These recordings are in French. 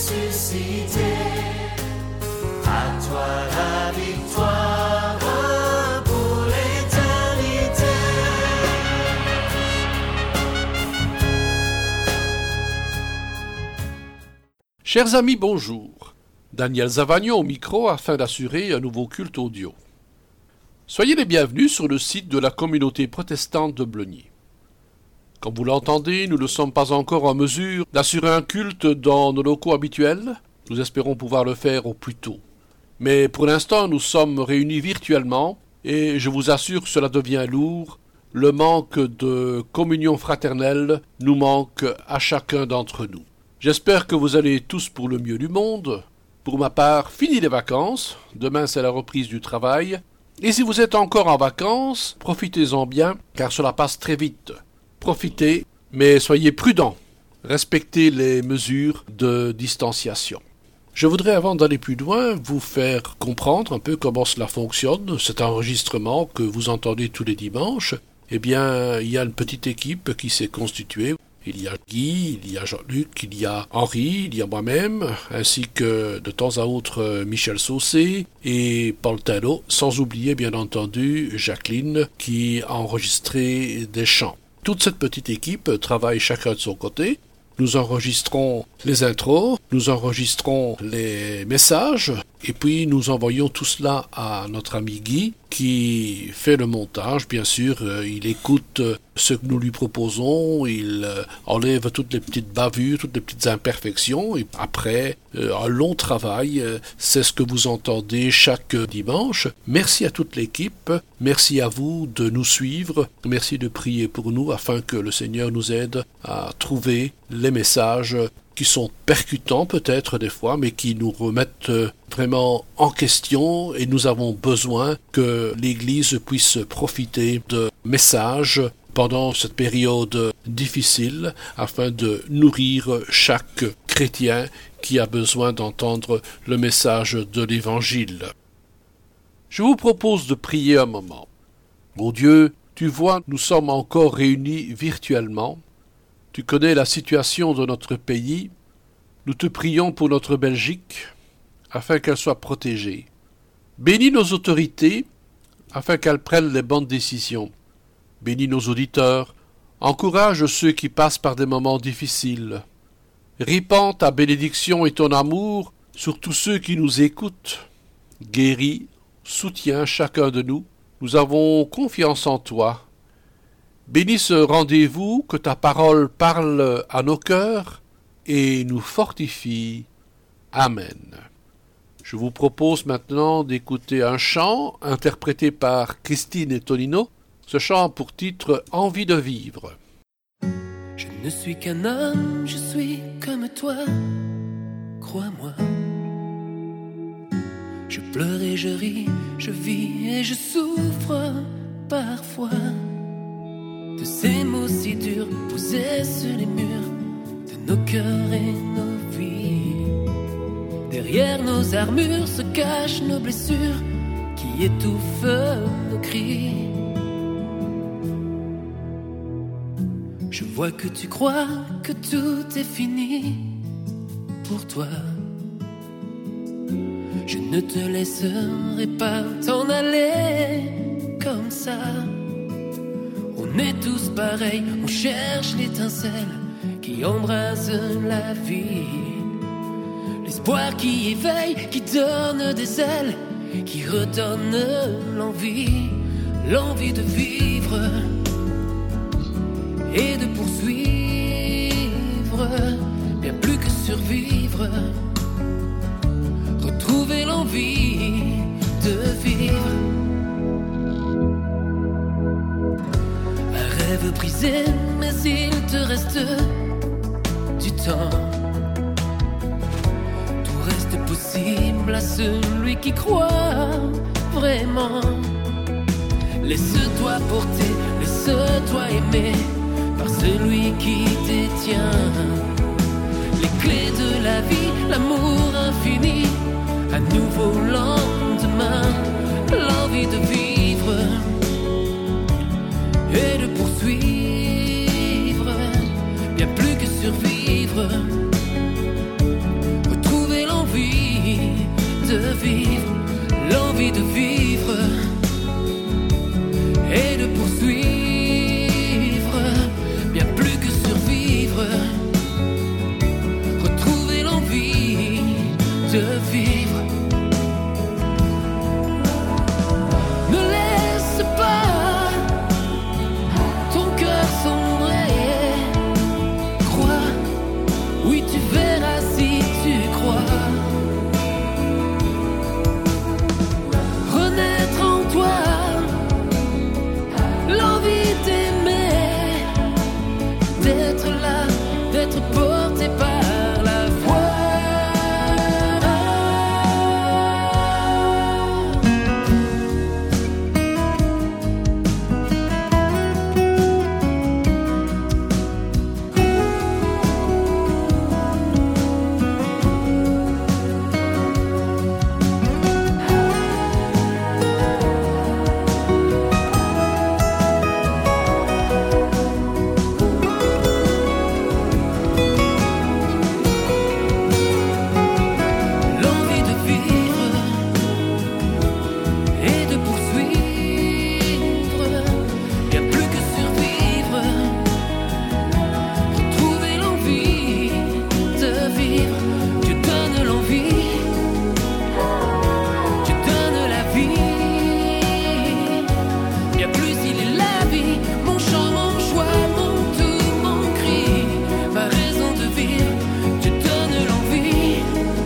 ressuscité. À toi la victoire pour l'éternité. Chers amis, bonjour. Daniel Zavagnon au micro afin d'assurer un nouveau culte audio. Soyez les bienvenus sur le site de la communauté protestante de Bleugny. Comme vous l'entendez, nous ne sommes pas encore en mesure d'assurer un culte dans nos locaux habituels. Nous espérons pouvoir le faire au plus tôt. Mais pour l'instant, nous sommes réunis virtuellement et je vous assure que cela devient lourd. Le manque de communion fraternelle nous manque à chacun d'entre nous. J'espère que vous allez tous pour le mieux du monde. Pour ma part, fini les vacances. Demain, c'est la reprise du travail. Et si vous êtes encore en vacances, profitez-en bien, car cela passe très vite. Profitez, mais soyez prudents. Respectez les mesures de distanciation. Je voudrais, avant d'aller plus loin, vous faire comprendre un peu comment cela fonctionne, cet enregistrement que vous entendez tous les dimanches. Eh bien, il y a une petite équipe qui s'est constituée. Il y a Guy, il y a Jean-Luc, il y a Henri, il y a moi-même, ainsi que de temps à autre Michel Saucé et Paul Talot, sans oublier bien entendu Jacqueline qui a enregistré des chants. Toute cette petite équipe travaille chacun de son côté. Nous enregistrons les intros, nous enregistrons les messages, et puis nous envoyons tout cela à notre ami Guy, qui fait le montage. Bien sûr, il écoute ce que nous lui proposons, il enlève toutes les petites bavures, toutes les petites imperfections, et après, un long travail, c'est ce que vous entendez chaque dimanche. Merci à toute l'équipe, merci à vous de nous suivre, merci de prier pour nous, afin que le Seigneur nous aide à trouver les messages qui sont percutants peut-être des fois, mais qui nous remettent vraiment en question, et nous avons besoin que l'Église puisse profiter de messages pendant cette période difficile, afin de nourrir chaque chrétien qui a besoin d'entendre le message de l'Évangile. Je vous propose de prier un moment. Ô Dieu, tu vois, nous sommes encore réunis virtuellement. Tu connais la situation de notre pays. Nous te prions pour notre Belgique, afin qu'elle soit protégée. Bénis nos autorités, afin qu'elles prennent les bonnes décisions. Bénis nos auditeurs. Encourage ceux qui passent par des moments difficiles. Répands ta bénédiction et ton amour sur tous ceux qui nous écoutent. Guéris, soutiens chacun de nous. Nous avons confiance en toi. Bénis ce rendez-vous, que ta parole parle à nos cœurs et nous fortifie. Amen. Je vous propose maintenant d'écouter un chant interprété par Christine et Tonino. Ce chant a pour titre « Envie de vivre ». Je ne suis qu'un homme, je suis comme toi, crois-moi. Je pleure et je ris, je vis et je souffre parfois. De ces mots si durs posés sur les murs de nos cœurs et nos vies. Derrière nos armures se cachent nos blessures qui étouffent nos cris. Je vois que tu crois que tout est fini pour toi. Je ne te laisserai pas t'en aller comme ça. On est tous pareils, on cherche l'étincelle qui embrase la vie. L'espoir qui éveille, qui donne des ailes, qui redonne l'envie, l'envie de vivre et de poursuivre, bien plus que survivre. Retrouver l'envie de vivre. Un rêve brisé, mais il te reste du temps. Tout reste possible à celui qui croit vraiment. Laisse-toi porter, laisse-toi aimer par celui qui détient les clés de la vie, l'amour infini, un nouveau lendemain, l'envie de vivre et de poursuivre, bien plus que survivre. l'envie de vivre et de poursuivre, bien plus que survivre, retrouver l'envie de vivre. Ne laisse pas ton cœur sombrer, crois, oui tu verras si tu crois. Renaître en toi l'envie d'aimer, d'être là, d'être porté par la voix. L'envie de vivre et de poursuivre, bien plus que survivre, retrouver l'envie de vivre. Tu donnes l'envie, tu donnes la vie, bien plus il est la vie, mon chant, mon choix, mon tout, mon cri, ma raison de vivre. Tu donnes l'envie,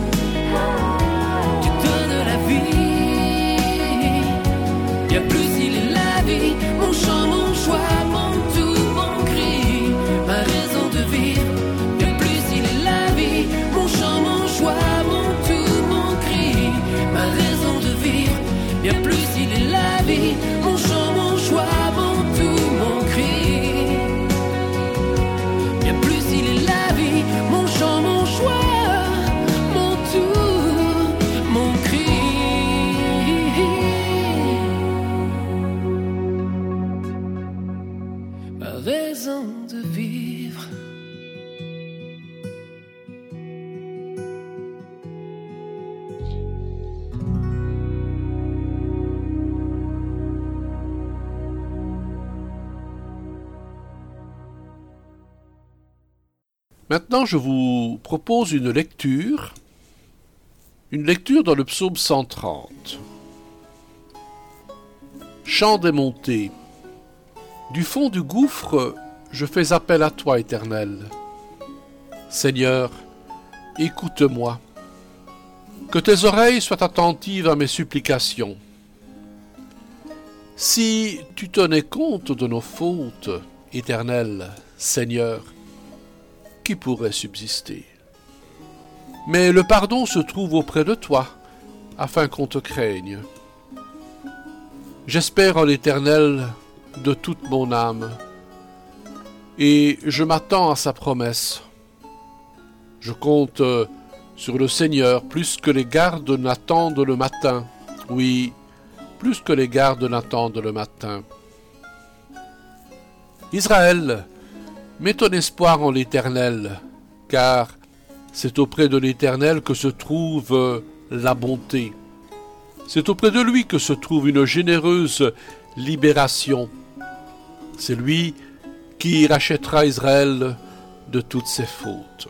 tu donnes la vie, bien plus il est la vie, mon chant, mon choix, mon tout, mon cri, ma raison de vivre. Bien plus il est la vie, mon chant, mon choix, mon tout, mon cri, ma raison de vivre. Bien plus il est la vie, mon chant, mon choix, mon tout, mon cri. Bien plus il est la vie, mon chant, mon choix, mon tout, mon cri. Ma raison de vivre. Maintenant, je vous propose une lecture dans le psaume 130. Chant des montées. Du fond du gouffre, je fais appel à toi, Éternel. Seigneur, écoute-moi. Que tes oreilles soient attentives à mes supplications. Si tu tenais compte de nos fautes, Éternel, Seigneur, qui pourrait subsister? Mais le pardon se trouve auprès de toi, afin qu'on te craigne. J'espère en l'Éternel de toute mon âme, et je m'attends à sa promesse. Je compte sur le Seigneur plus que les gardes n'attendent le matin. Oui, plus que les gardes n'attendent le matin. Israël, mets ton espoir en l'Éternel, car c'est auprès de l'Éternel que se trouve la bonté. C'est auprès de lui que se trouve une généreuse libération. C'est lui qui rachètera Israël de toutes ses fautes.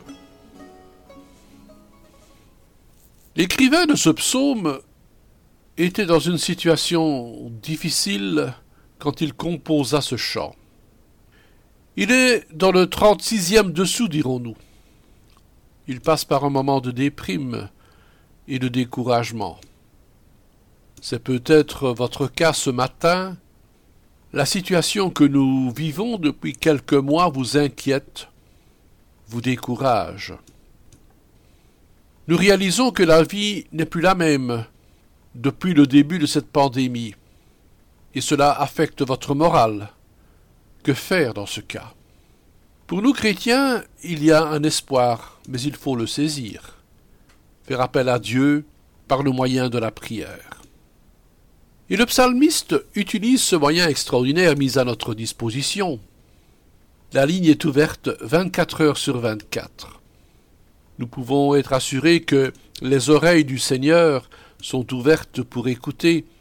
L'écrivain de ce psaume était dans une situation difficile quand il composa ce chant. Il est dans le 36e dessous, dirons-nous. Il passe par un moment de déprime et de découragement. C'est peut-être votre cas ce matin. La situation que nous vivons depuis quelques mois vous inquiète, vous décourage. Nous réalisons que la vie n'est plus la même depuis le début de cette pandémie, et cela affecte votre morale. Que faire dans ce cas? Pour nous chrétiens, il y a un espoir, mais il faut le saisir. Faire appel à Dieu par le moyen de la prière. Et le psalmiste utilise ce moyen extraordinaire mis à notre disposition. La ligne est ouverte 24 heures sur 24. Nous pouvons être assurés que les oreilles du Seigneur sont ouvertes pour écouter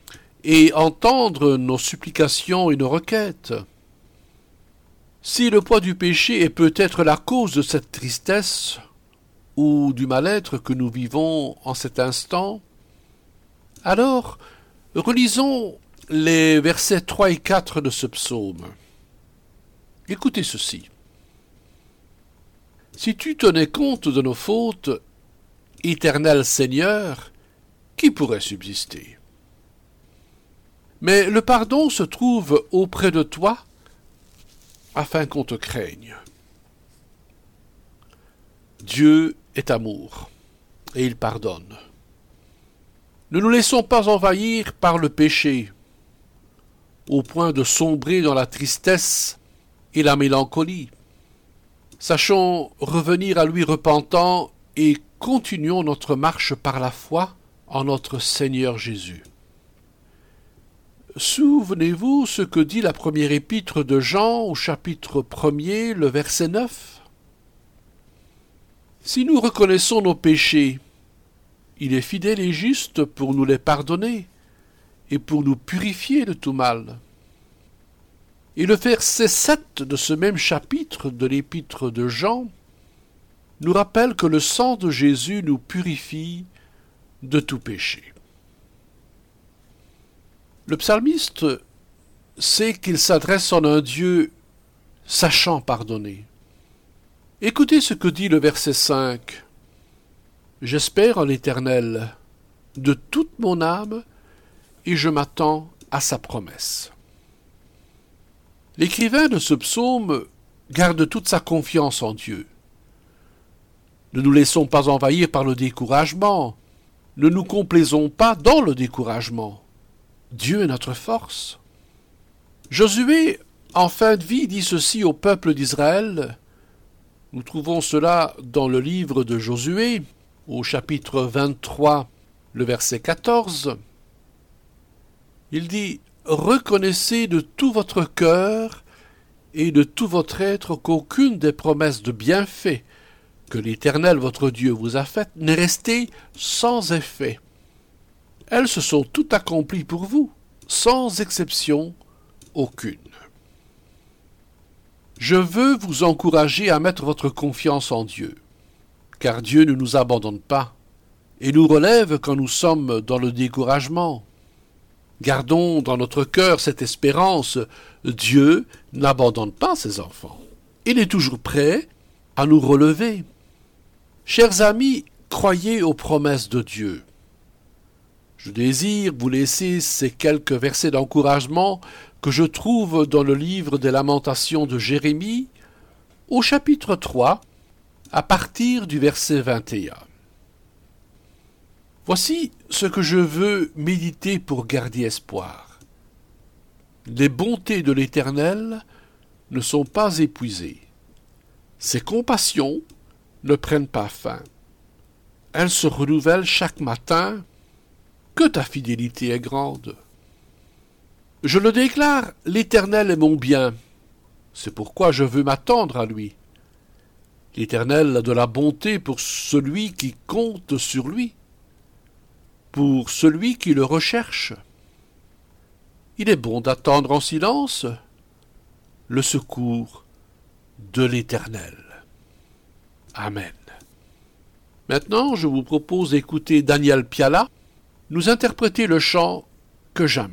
et entendre nos supplications et nos requêtes. Si le poids du péché est peut-être la cause de cette tristesse ou du mal-être que nous vivons en cet instant, alors relisons les versets 3 et 4 de ce psaume. Écoutez ceci. Si tu tenais compte de nos fautes, Éternel Seigneur, qui pourrait subsister? Mais le pardon se trouve auprès de toi, afin qu'on te craigne. Dieu est amour, et il pardonne. Ne nous laissons pas envahir par le péché, au point de sombrer dans la tristesse et la mélancolie. Sachons revenir à lui repentants et continuons notre marche par la foi en notre Seigneur Jésus. Souvenez-vous ce que dit la première épître de Jean au chapitre 1er, le verset 9. Si nous reconnaissons nos péchés, il est fidèle et juste pour nous les pardonner et pour nous purifier de tout mal. Et le verset 7 de ce même chapitre de l'épître de Jean nous rappelle que le sang de Jésus nous purifie de tout péché. Le psalmiste sait qu'il s'adresse en un Dieu sachant pardonner. Écoutez ce que dit le verset 5. « J'espère en l'Éternel de toute mon âme et je m'attends à sa promesse. » L'écrivain de ce psaume garde toute sa confiance en Dieu. Ne nous laissons pas envahir par le découragement. Ne nous complaisons pas dans le découragement. Dieu est notre force. Josué, en fin de vie, dit ceci au peuple d'Israël. Nous trouvons cela dans le livre de Josué, au chapitre 23, le verset 14. Il dit « Reconnaissez de tout votre cœur et de tout votre être qu'aucune des promesses de bienfaits que l'Éternel votre Dieu vous a faites n'est restée sans effet. Elles se sont toutes accomplies pour vous, sans exception aucune. Je veux vous encourager à mettre votre confiance en Dieu, car Dieu ne nous abandonne pas et nous relève quand nous sommes dans le découragement. Gardons dans notre cœur cette espérance, Dieu n'abandonne pas ses enfants. Il est toujours prêt à nous relever. Chers amis, croyez aux promesses de Dieu. Je désire vous laisser ces quelques versets d'encouragement que je trouve dans le livre des Lamentations de Jérémie, au chapitre 3, à partir du verset 21. Voici ce que je veux méditer pour garder espoir. Les bontés de l'Éternel ne sont pas épuisées. Ses compassions ne prennent pas fin. Elles se renouvellent chaque matin. Que ta fidélité est grande. Je le déclare, l'Éternel est mon bien. C'est pourquoi je veux m'attendre à lui. L'Éternel a de la bonté pour celui qui compte sur lui, pour celui qui le recherche. Il est bon d'attendre en silence le secours de l'Éternel. Amen. Maintenant, je vous propose d'écouter Daniel Piala nous interpréter le chant « Que jamais ».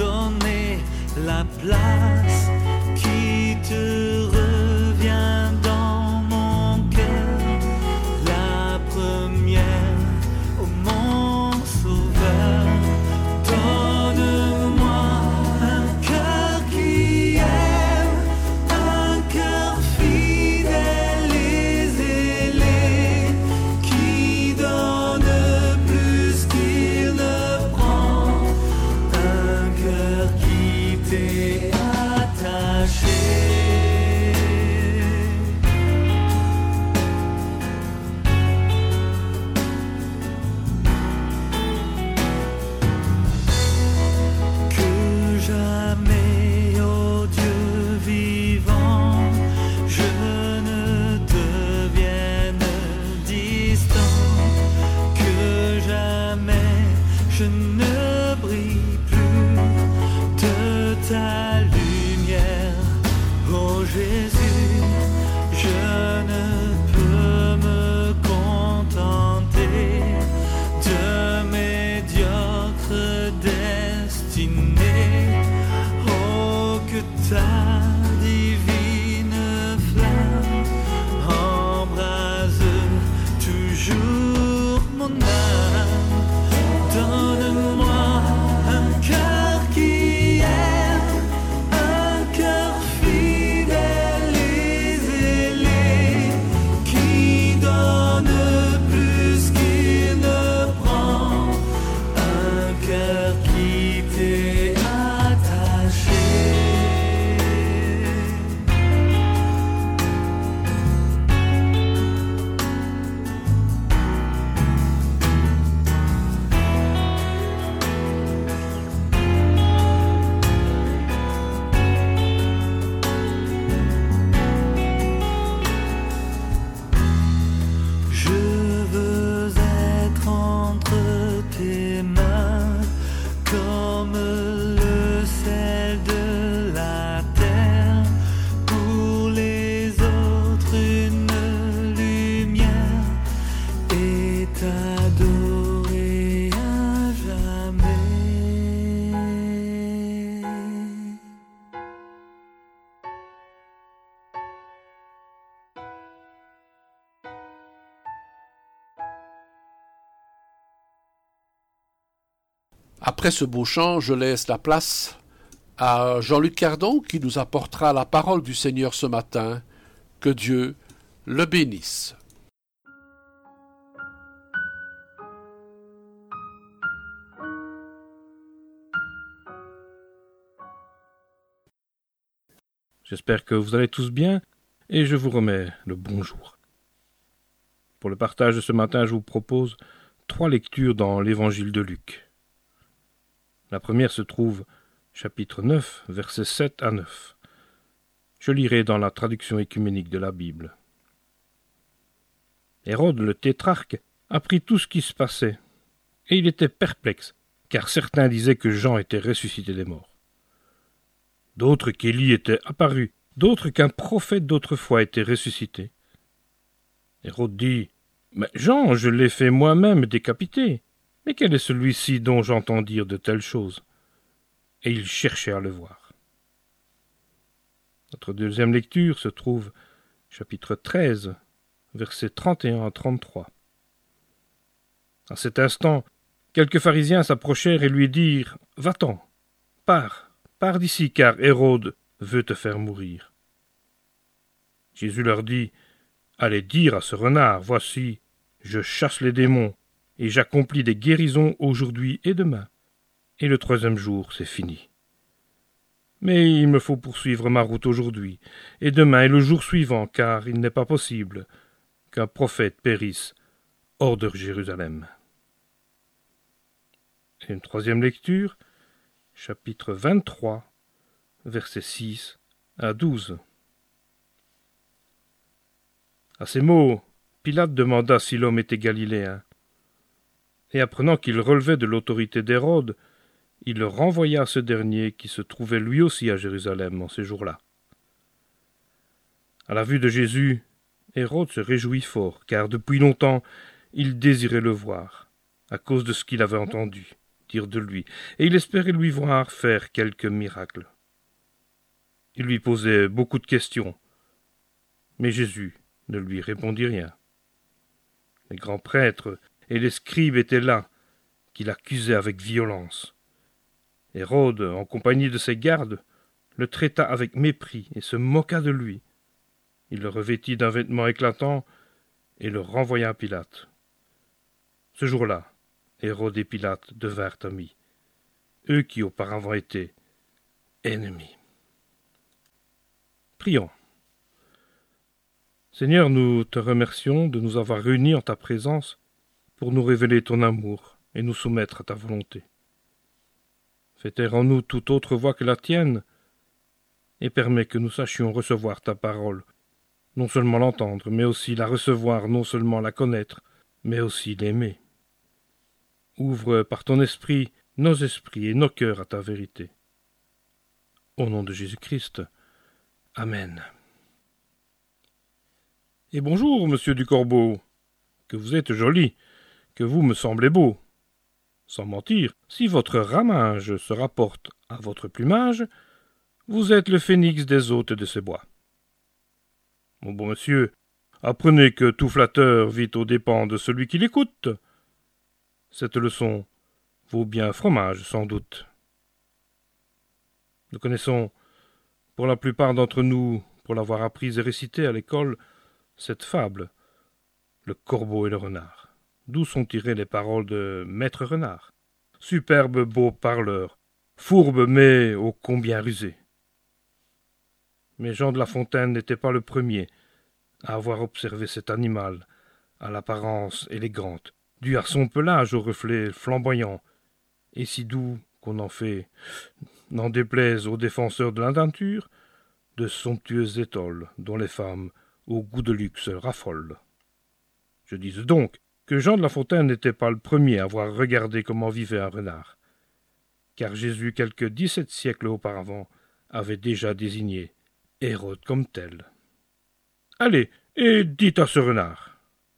Place qui te revient dans t'es attaché. Que jamais, ô Dieu vivant, je ne devienne distant, que jamais je ne brille plus de ta lumière, ô Jésus, je ne peux me contenter de médiocre destinée. Oh, que ta divine flamme embrase toujours mon âme. Donne-moi un cœur qui aime, un cœur fidèle et zélé, qui donne plus qu'il ne prend, un cœur qui t'est attaché. Je veux être entre tes mains comme le sel de la terre, pour les autres une lumière, et t'adorer à jamais. Après ce beau chant, je laisse la place à Jean-Luc Cardon qui nous apportera la parole du Seigneur ce matin. Que Dieu le bénisse. J'espère que vous allez tous bien et je vous remets le bonjour. Pour le partage de ce matin, je vous propose 3 lectures dans l'évangile de Luc. La première se trouve chapitre 9, versets 7 à 9. Je lirai dans la traduction écuménique de la Bible. Hérode le tétrarque apprit tout ce qui se passait, et il était perplexe, car certains disaient que Jean était ressuscité des morts. D'autres qu'Élie était apparu, d'autres qu'un prophète d'autrefois était ressuscité. Hérode dit « Mais Jean, je l'ai fait moi-même décapiter. Mais quel est celui-ci dont j'entends dire de telles choses ?» Et il cherchait à le voir. Notre deuxième lecture se trouve chapitre 13, versets 31 à 33. À cet instant, quelques pharisiens s'approchèrent et lui dirent « Va-t'en, pars d'ici, car Hérode veut te faire mourir. » Jésus leur dit « Allez dire à ce renard, voici, je chasse les démons, et j'accomplis des guérisons aujourd'hui et demain, et le 3e jour c'est fini. Mais il me faut poursuivre ma route aujourd'hui, et demain et le jour suivant, car il n'est pas possible qu'un prophète périsse hors de Jérusalem. » Et une 3e lecture, chapitre 23, versets 6 à 12. À ces mots, Pilate demanda si l'homme était galiléen. Et apprenant qu'il relevait de l'autorité d'Hérode, il le renvoya à ce dernier qui se trouvait lui aussi à Jérusalem en ces jours-là. À la vue de Jésus, Hérode se réjouit fort, car depuis longtemps il désirait le voir, à cause de ce qu'il avait entendu dire de lui, et il espérait lui voir faire quelques miracles. Il lui posait beaucoup de questions, mais Jésus ne lui répondit rien. Les grands prêtres et les scribes étaient là, qui l'accusaient avec violence. Hérode, en compagnie de ses gardes, le traita avec mépris et se moqua de lui. Il le revêtit d'un vêtement éclatant et le renvoya à Pilate. Ce jour-là, Hérode et Pilate devinrent amis, eux qui auparavant étaient ennemi. Prions. Seigneur, nous te remercions de nous avoir réunis en ta présence pour nous révéler ton amour et nous soumettre à ta volonté. Fais taire en nous toute autre voix que la tienne et permets que nous sachions recevoir ta parole, non seulement l'entendre, mais aussi la recevoir, non seulement la connaître, mais aussi l'aimer. Ouvre par ton esprit nos esprits et nos cœurs à ta vérité. Au nom de Jésus-Christ. Amen. Et bonjour, monsieur du Corbeau. Que vous êtes joli, que vous me semblez beau. Sans mentir, si votre ramage se rapporte à votre plumage, vous êtes le phénix des hôtes de ces bois. Mon bon monsieur, apprenez que tout flatteur vit aux dépens de celui qui l'écoute. Cette leçon vaut bien fromage, sans doute. Nous connaissons, pour la plupart d'entre nous, pour l'avoir apprise et récitée à l'école, cette fable, le corbeau et le renard, d'où sont tirées les paroles de Maître Renard, superbe beau parleur, fourbe mais ô combien rusé. Mais Jean de La Fontaine n'était pas le premier à avoir observé cet animal, à l'apparence élégante, due à son pelage au reflet flamboyant, et si doux qu'on en fait, n'en déplaise aux défenseurs de la nature, de somptueuses étoiles dont les femmes, au goût de luxe, raffolent. Je dis donc que Jean de La Fontaine n'était pas le premier à avoir regardé comment vivait un renard, car Jésus, quelques 17 siècles auparavant, avait déjà désigné Hérode comme tel. Allez, et dites à ce renard.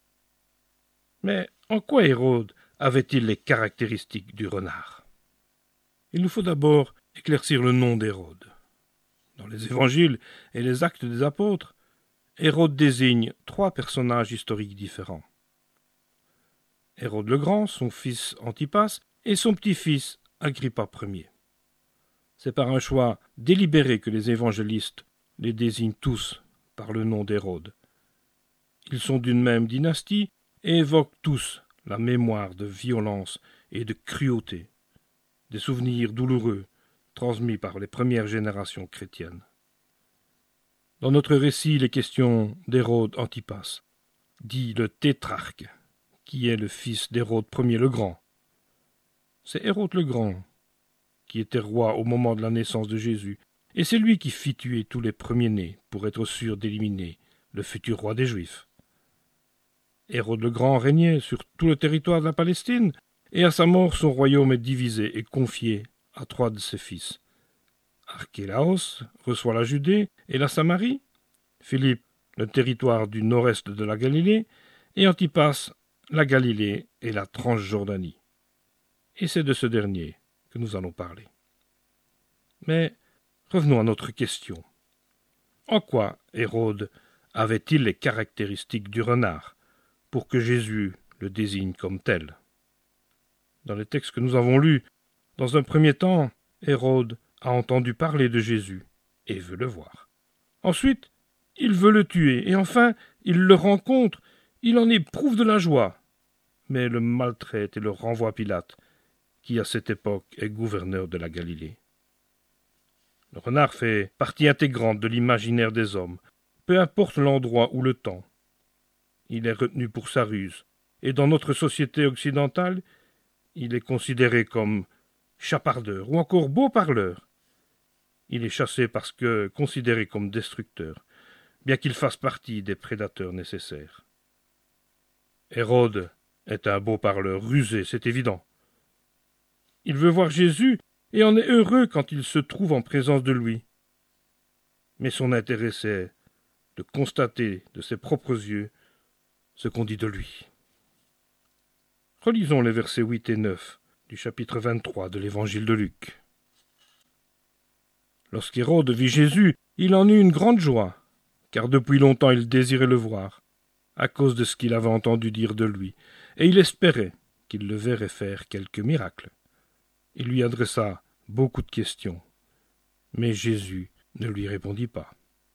Mais en quoi Hérode avait-il les caractéristiques du renard? Il nous faut d'abord éclaircir le nom d'Hérode. Dans les évangiles et les actes des apôtres, Hérode désigne 3 personnages historiques différents. Hérode le Grand, son fils Antipas, et son petit-fils Agrippa Ier. C'est par un choix délibéré que les évangélistes les désignent tous par le nom d'Hérode. Ils sont d'une même dynastie et évoquent tous la mémoire de violence et de cruauté, des souvenirs douloureux transmis par les premières générations chrétiennes. Dans notre récit, il est question d'Hérode Antipas, dit le tétrarque, qui est le fils d'Hérode Ier le Grand. C'est Hérode le Grand qui était roi au moment de la naissance de Jésus, et c'est lui qui fit tuer tous les premiers-nés pour être sûr d'éliminer le futur roi des Juifs. Hérode le Grand régnait sur tout le territoire de la Palestine, et à sa mort son royaume est divisé et confié à 3 de ses fils. Archélaos reçoit la Judée et la Samarie, Philippe le territoire du nord-est de la Galilée, et Antipas la Galilée et la Transjordanie. Et c'est de ce dernier que nous allons parler. Mais revenons à notre question. En quoi Hérode avait-il les caractéristiques du renard pour que Jésus le désigne comme tel? Dans les textes que nous avons lus, dans un premier temps, Hérode a entendu parler de Jésus et veut le voir. Ensuite, il veut le tuer, et enfin, il le rencontre, il en éprouve de la joie, mais le maltraite et le renvoie à Pilate, qui à cette époque est gouverneur de la Galilée. Le renard fait partie intégrante de l'imaginaire des hommes, peu importe l'endroit ou le temps. Il est retenu pour sa ruse, et dans notre société occidentale, il est considéré comme chapardeur ou encore beau parleur. Il est chassé parce que considéré comme destructeur, bien qu'il fasse partie des prédateurs nécessaires. Hérode est un beau parleur rusé, c'est évident. Il veut voir Jésus et en est heureux quand il se trouve en présence de lui. Mais son intérêt, c'est de constater de ses propres yeux ce qu'on dit de lui. Relisons les versets 8 et 9 du chapitre 23 de l'évangile de Luc. Lorsqu'Hérode vit Jésus, il en eut une grande joie, car depuis longtemps il désirait le voir, à cause de ce qu'il avait entendu dire de lui, et il espérait qu'il le verrait faire quelque miracle. Il lui adressa beaucoup de questions, mais Jésus ne lui répondit pas.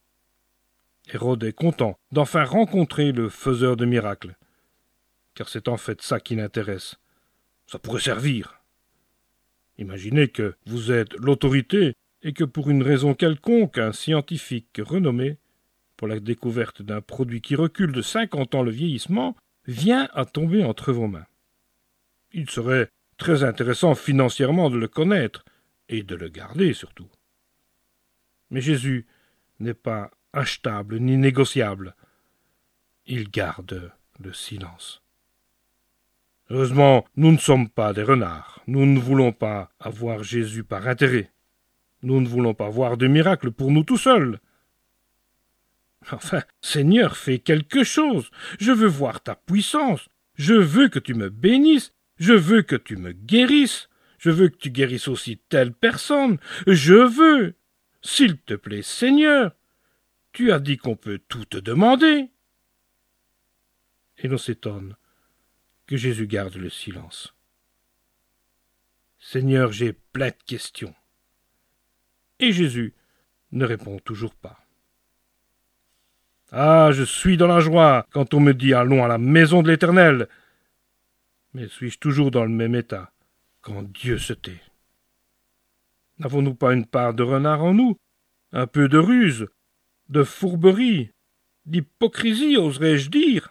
Hérode est content d'enfin rencontrer le faiseur de miracles, car c'est en fait ça qui l'intéresse. Ça pourrait servir. Imaginez que vous êtes l'autorité et que pour une raison quelconque, un scientifique renommé, pour la découverte d'un produit qui recule de 50 ans le vieillissement, vient à tomber entre vos mains. Il serait très intéressant financièrement de le connaître, et de le garder surtout. Mais Jésus n'est pas achetable ni négociable. Il garde le silence. Heureusement, nous ne sommes pas des renards. Nous ne voulons pas avoir Jésus par intérêt. Nous ne voulons pas voir de miracle pour nous tout seuls. Enfin, Seigneur, fais quelque chose. Je veux voir ta puissance. Je veux que tu me bénisses. Je veux que tu me guérisses. Je veux que tu guérisses aussi telle personne. Je veux. S'il te plaît, Seigneur. Tu as dit qu'on peut tout te demander. Et l'on s'étonne que Jésus garde le silence. Seigneur, j'ai plein de questions. Et Jésus ne répond toujours pas. Ah, je suis dans la joie quand on me dit « Allons à la maison de l'Éternel ». Mais suis-je toujours dans le même état quand Dieu se tait? N'avons-nous pas une part de renard en nous, un peu de ruse, de fourberie, d'hypocrisie, oserais-je dire?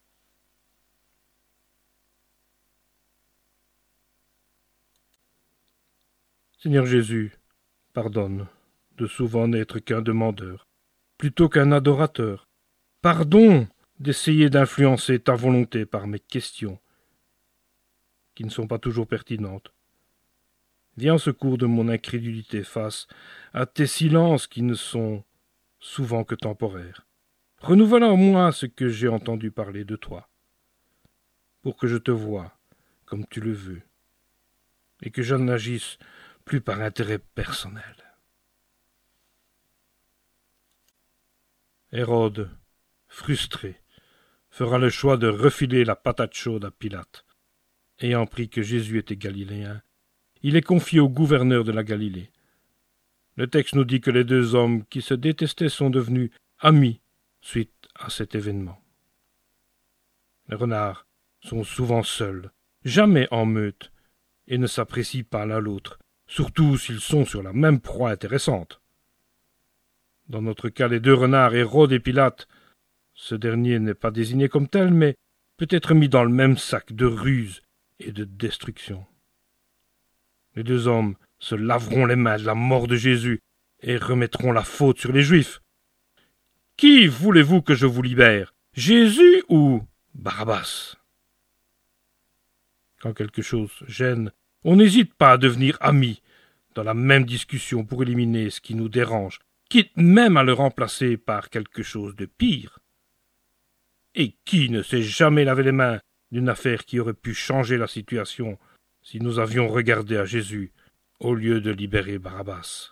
Seigneur Jésus, pardonne de souvent n'être qu'un demandeur, plutôt qu'un adorateur. Pardon d'essayer d'influencer ta volonté par mes questions, qui ne sont pas toujours pertinentes. Viens au secours de mon incrédulité face à tes silences qui ne sont souvent que temporaires. Renouvelle en moi ce que j'ai entendu parler de toi, pour que je te voie comme tu le veux, et que je n'agisse plus par intérêt personnel. Hérode, frustré, fera le choix de refiler la patate chaude à Pilate. Ayant appris que Jésus était galiléen, il est confié au gouverneur de la Galilée. Le texte nous dit que les deux hommes qui se détestaient sont devenus amis suite à cet événement. Les renards sont souvent seuls, jamais en meute, et ne s'apprécient pas l'un l'autre, surtout s'ils sont sur la même proie intéressante. Dans notre cas, les deux renards, Hérode et Pilate, ce dernier n'est pas désigné comme tel, mais peut être mis dans le même sac de ruse et de destruction. Les deux hommes se laveront les mains de la mort de Jésus et remettront la faute sur les Juifs. Qui voulez-vous que je vous libère, Jésus ou Barabbas? Quand quelque chose gêne, on n'hésite pas à devenir amis dans la même discussion pour éliminer ce qui nous dérange, quitte même à le remplacer par quelque chose de pire. Et qui ne s'est jamais lavé les mains d'une affaire qui aurait pu changer la situation si nous avions regardé à Jésus au lieu de libérer Barabbas?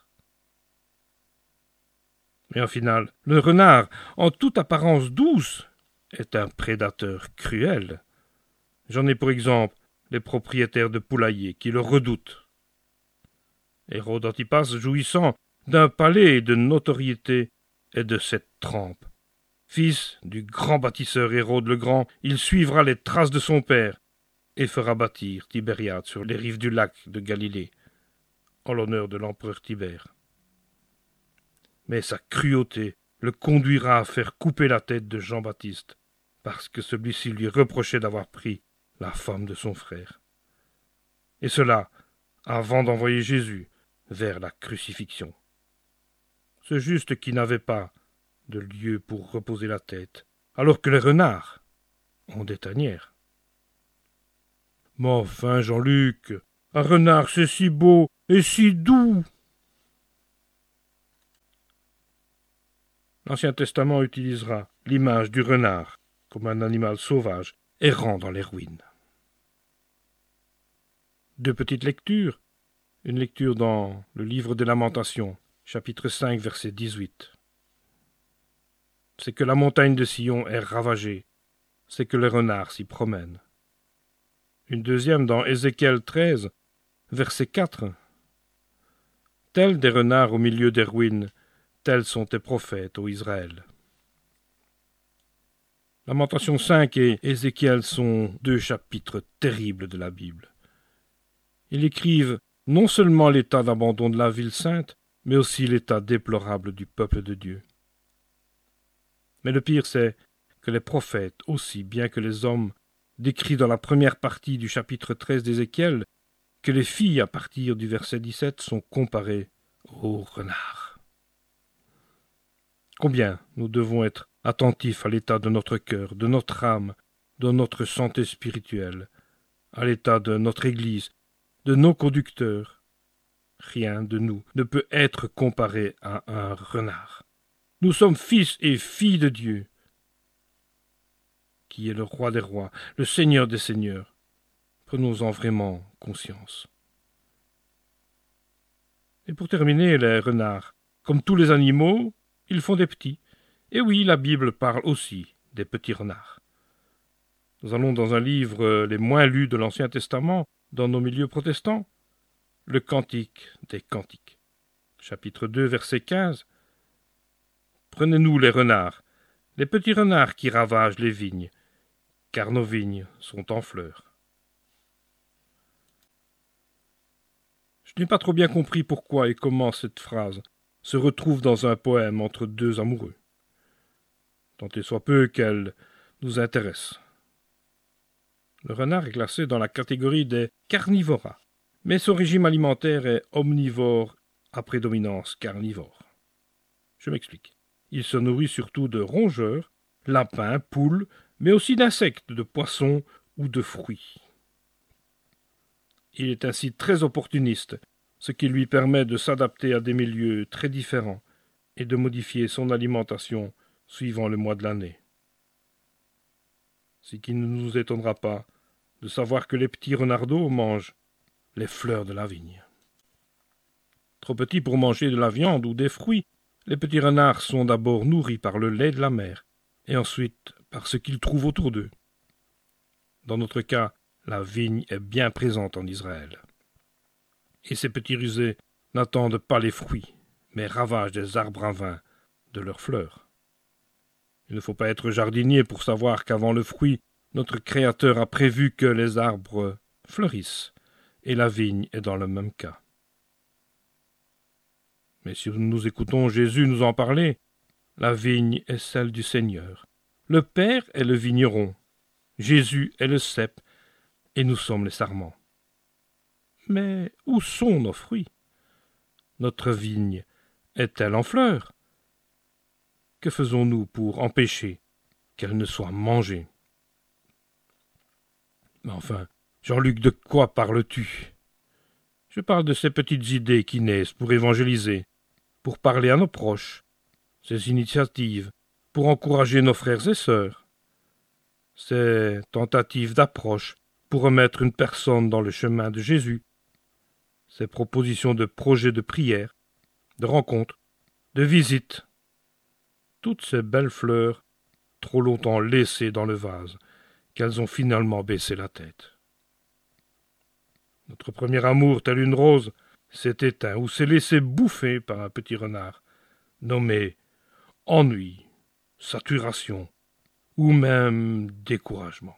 Mais en final, le renard, en toute apparence douce, est un prédateur cruel. J'en ai pour exemple les propriétaires de poulaillers qui le redoutent. Hérode Antipas, jouissant d'un palais et de notoriété, est de cette trempe. Fils du grand bâtisseur Hérode le Grand, il suivra les traces de son père et fera bâtir Tibériade sur les rives du lac de Galilée, en l'honneur de l'empereur Tibère. Mais sa cruauté le conduira à faire couper la tête de Jean-Baptiste, parce que celui-ci lui reprochait d'avoir pris la femme de son frère. Et cela avant d'envoyer Jésus vers la crucifixion. Ce juste qui n'avait pas de lieu pour reposer la tête, alors que les renards ont des tanières. Mais enfin, Jean-Luc, un renard c'est si beau et si doux. L'Ancien Testament utilisera l'image du renard comme un animal sauvage errant dans les ruines. Deux petites lectures. Une lecture dans le livre des Lamentations, chapitre 5, verset 18. C'est que la montagne de Sion est ravagée, c'est que les renards s'y promènent. Une deuxième dans Ézéchiel 13, verset 4. Tels des renards au milieu des ruines, tels sont tes prophètes, ô Israël. Lamentation 5 et Ézéchiel sont deux chapitres terribles de la Bible. Ils écrivent non seulement l'état d'abandon de la ville sainte, mais aussi l'état déplorable du peuple de Dieu. Mais le pire, c'est que les prophètes, aussi bien que les hommes, décrits dans la première partie du chapitre 13 d'Ézéchiel, que les filles à partir du verset 17 sont comparées aux renards. Combien nous devons être attentifs à l'état de notre cœur, de notre âme, de notre santé spirituelle, à l'état de notre Église, de nos conducteurs. Rien de nous ne peut être comparé à un renard. Nous sommes fils et filles de Dieu, qui est le roi des rois, le Seigneur des seigneurs. Prenons-en vraiment conscience. Et pour terminer, les renards, comme tous les animaux, ils font des petits. Et oui, la Bible parle aussi des petits renards. Nous allons dans un livre les moins lus de l'Ancien Testament, dans nos milieux protestants, le Cantique des Cantiques. Chapitre 2, verset 15. Prenez-nous les renards, les petits renards qui ravagent les vignes, car nos vignes sont en fleurs. Je n'ai pas trop bien compris pourquoi et comment cette phrase se retrouve dans un poème entre deux amoureux, tant et soit peu qu'elle nous intéresse. Le renard est classé dans la catégorie des carnivora, mais son régime alimentaire est omnivore à prédominance carnivore. Je m'explique. Il se nourrit surtout de rongeurs, lapins, poules, mais aussi d'insectes, de poissons ou de fruits. Il est ainsi très opportuniste, ce qui lui permet de s'adapter à des milieux très différents et de modifier son alimentation suivant le mois de l'année. Ce qui ne nous étonnera pas de savoir que les petits renardeaux mangent les fleurs de la vigne. Trop petits pour manger de la viande ou des fruits, les petits renards sont d'abord nourris par le lait de la mer, et ensuite par ce qu'ils trouvent autour d'eux. Dans notre cas, la vigne est bien présente en Israël. Et ces petits rusés n'attendent pas les fruits, mais ravagent des arbres à vin de leurs fleurs. Il ne faut pas être jardinier pour savoir qu'avant le fruit, notre Créateur a prévu que les arbres fleurissent, et la vigne est dans le même cas. Mais si nous écoutons Jésus nous en parler, la vigne est celle du Seigneur. Le Père est le vigneron, Jésus est le cep, et nous sommes les sarments. Mais où sont nos fruits? Notre vigne est-elle en fleurs? Que faisons-nous pour empêcher qu'elle ne soit mangée? Mais enfin, Jean-Luc, de quoi parles-tu? Je parle de ces petites idées qui naissent pour évangéliser, pour parler à nos proches, ces initiatives pour encourager nos frères et sœurs, ces tentatives d'approche pour remettre une personne dans le chemin de Jésus, ces propositions de projets de prière, de rencontres, de visites, toutes ces belles fleurs trop longtemps laissées dans le vase, qu'elles ont finalement baissé la tête. Notre premier amour, tel une rose, s'est éteint ou s'est laissé bouffer par un petit renard, nommé ennui, saturation ou même découragement.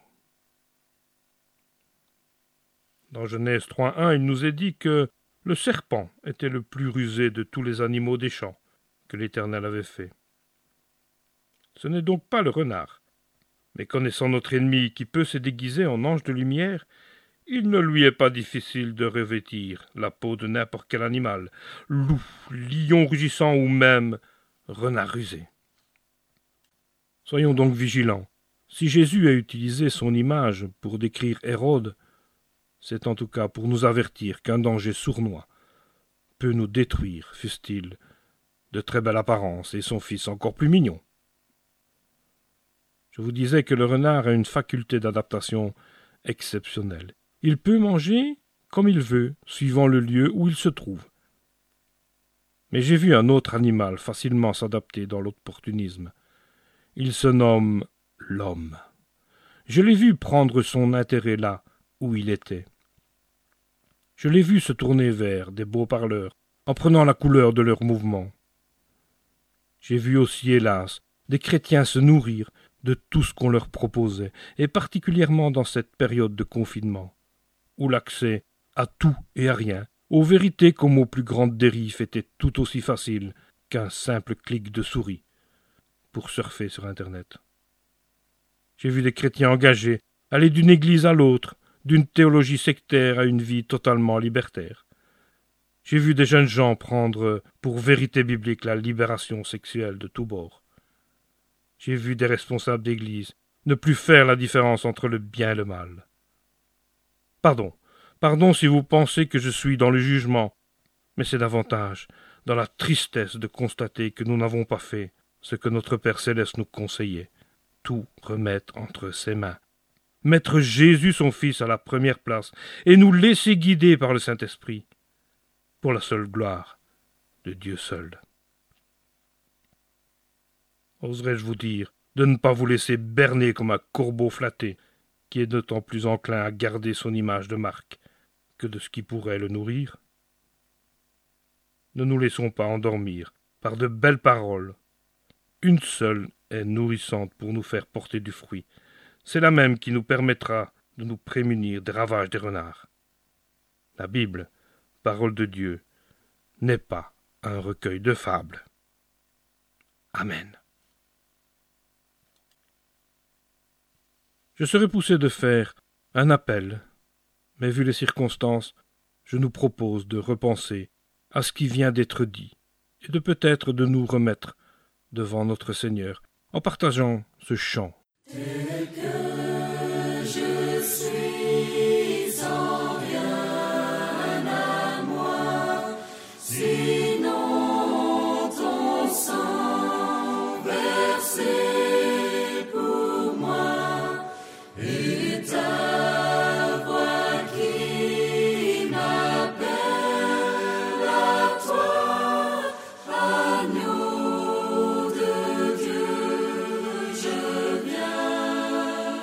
Dans Genèse 3.1, il nous est dit que le serpent était le plus rusé de tous les animaux des champs que l'Éternel avait fait. Ce n'est donc pas le renard, mais connaissant notre ennemi qui peut se déguiser en ange de lumière, il ne lui est pas difficile de revêtir la peau de n'importe quel animal, loup, lion rugissant ou même renard rusé. Soyons donc vigilants. Si Jésus a utilisé son image pour décrire Hérode, c'est en tout cas pour nous avertir qu'un danger sournois peut nous détruire, fût-il de très belle apparence et son fils encore plus mignon. Je vous disais que le renard a une faculté d'adaptation exceptionnelle. Il peut manger comme il veut, suivant le lieu où il se trouve. Mais j'ai vu un autre animal facilement s'adapter dans l'opportunisme. Il se nomme l'homme. Je l'ai vu prendre son intérêt là où il était. Je l'ai vu se tourner vers des beaux parleurs, en prenant la couleur de leurs mouvements. J'ai vu aussi, hélas, des chrétiens se nourrir de tout ce qu'on leur proposait, et particulièrement dans cette période de confinement, où l'accès à tout et à rien aux vérités comme aux plus grandes dérives étaient tout aussi faciles qu'un simple clic de souris pour surfer sur Internet. J'ai vu des chrétiens engagés aller d'une église à l'autre, d'une théologie sectaire à une vie totalement libertaire. J'ai vu des jeunes gens prendre pour vérité biblique la libération sexuelle de tous bords. J'ai vu des responsables d'église ne plus faire la différence entre le bien et le mal. Pardon si vous pensez que je suis dans le jugement, mais c'est davantage dans la tristesse de constater que nous n'avons pas fait ce que notre Père Céleste nous conseillait, tout remettre entre ses mains, mettre Jésus son Fils à la première place et nous laisser guider par le Saint-Esprit, pour la seule gloire de Dieu seul. Oserais-je vous dire de ne pas vous laisser berner comme un corbeau flatté, qui est d'autant plus enclin à garder son image de marque que de ce qui pourrait le nourrir? Ne nous laissons pas endormir par de belles paroles. Une seule est nourrissante pour nous faire porter du fruit. C'est la même qui nous permettra de nous prémunir des ravages des renards. La Bible, parole de Dieu, n'est pas un recueil de fables. Amen. Je serais poussé de faire un appel, mais vu les circonstances, je nous propose de repenser à ce qui vient d'être dit, et de peut-être de nous remettre devant notre Seigneur, en partageant ce chant. Tel que je suis sans rien à moi, sinon ton sang versé pour moi, et ta voix qui m'appelle à toi, agneau de Dieu, je viens.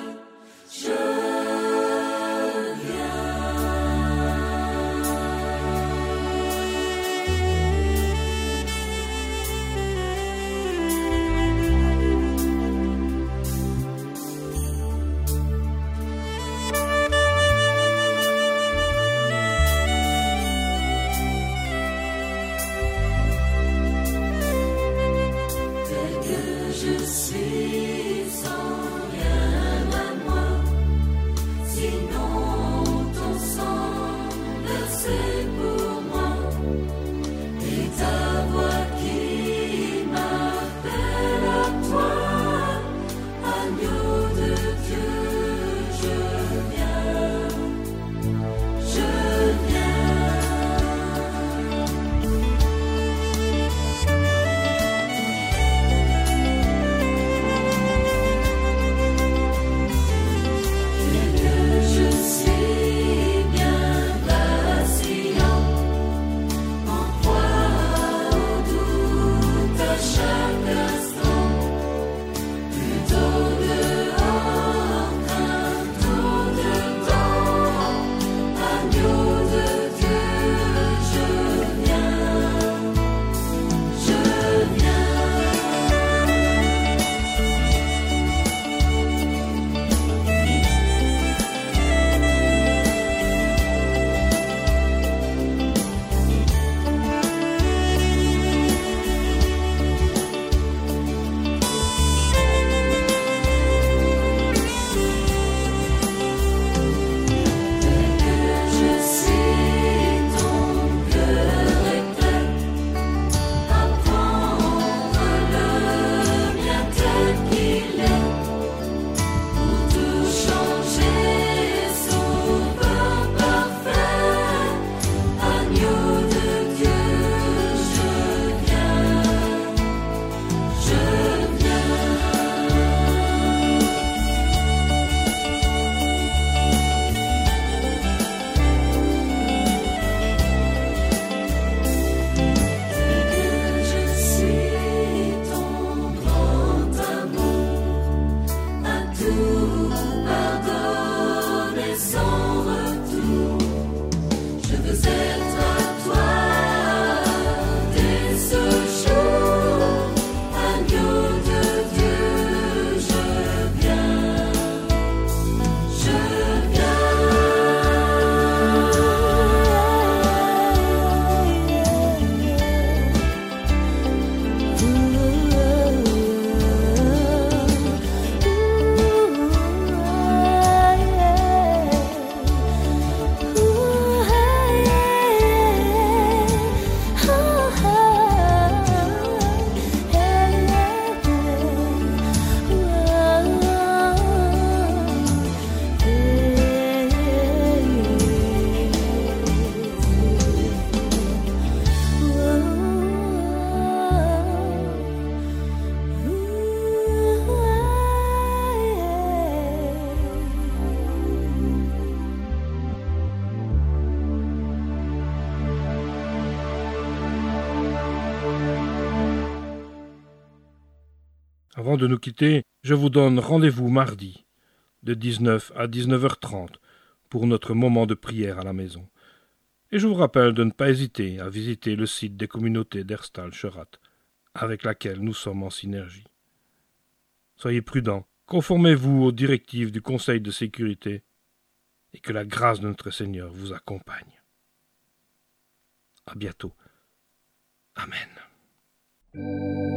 Avant de nous quitter, je vous donne rendez-vous mardi, de 19 à 19h30, pour notre moment de prière à la maison. Et je vous rappelle de ne pas hésiter à visiter le site des communautés d'Herstal-Scherat, avec laquelle nous sommes en synergie. Soyez prudents, conformez-vous aux directives du Conseil de sécurité, et que la grâce de notre Seigneur vous accompagne. À bientôt. Amen.